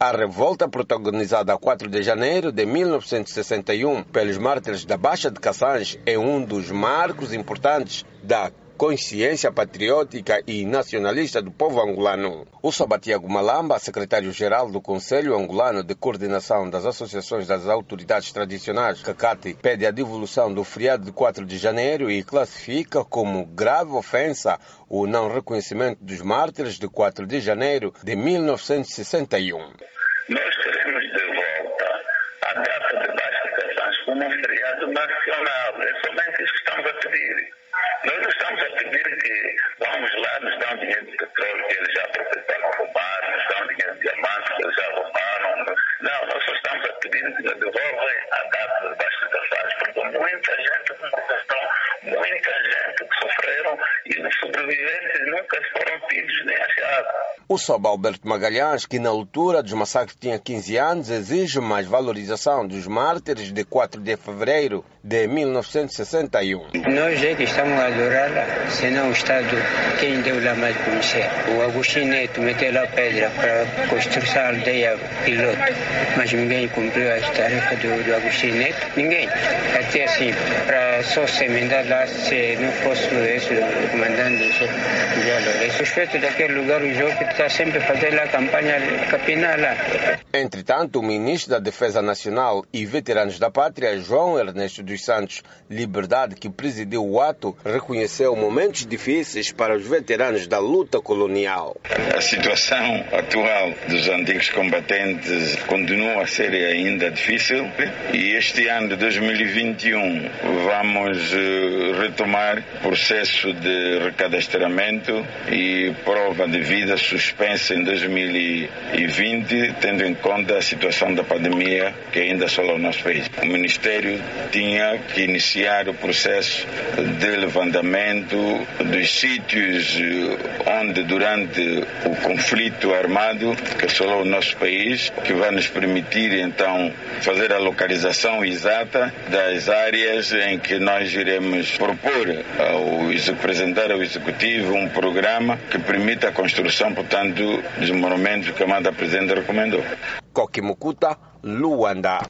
A revolta protagonizada a 4 de janeiro de 1961 pelos mártires da Baixa de Cassange é um dos marcos importantes da consciência patriótica e nacionalista do povo angolano. O Sabatiago Malamba, secretário-geral do Conselho Angolano de Coordenação das Associações das Autoridades Tradicionais, CACATE, pede a devolução do feriado de 4 de janeiro e classifica como grave ofensa o não reconhecimento dos mártires de 4 de janeiro de 1961. Nós queremos de volta a data de Baixa de Cassange como um feriado nacional. É somente isso que estamos a pedir. Nós não estamos a pedir que, vamos lá, nos dão dinheiro de petróleo que eles já aproveitaram a roubar, nos dão dinheiro de diamantes que eles já roubaram. Não, nós só estamos a pedir que nos devolvem a data de Baixa de Cassange, porque muita gente que sofreram e os sobreviventes nunca foram tidos nem achados. O Soba Alberto Magalhães, que na altura dos massacres tinha 15 anos, exige mais valorização dos mártires de 4 de fevereiro de 1961. Nós é que estamos a adorá-la, senão o Estado, quem deu lá mais conhecer? O Agostinho Neto meteu lá pedra para construir a aldeia piloto, mas ninguém cumpriu a tarefa do Agostinho Neto, ninguém. Até assim, para só se emendar lá, se não fosse esse o comandante é suspeito daquele lugar, o jogo que está sempre fazendo a campanha capinar lá. Entretanto, o ministro da Defesa Nacional e Veteranos da Pátria, João Ernesto dos Santos Liberdade, que presidiu o ato, reconheceu momentos difíceis para os veteranos da luta colonial. A situação atual dos antigos combatentes continua a ser ainda difícil e este ano de 2021 vamos retomar o processo de recadastramento e prova de vida suspensa em 2020, tendo em conta a situação da pandemia que ainda assola o nosso país. O Ministério tinha que iniciar o processo de levantamento dos sítios onde durante o conflito armado que assolou o nosso país, que vai nos permitir então fazer a localização exata das áreas em que nós iremos propor apresentar ao Executivo um programa que permita a construção, portanto, dos monumentos que a Amada Presidente recomendou. Koki Mukuta, Luanda.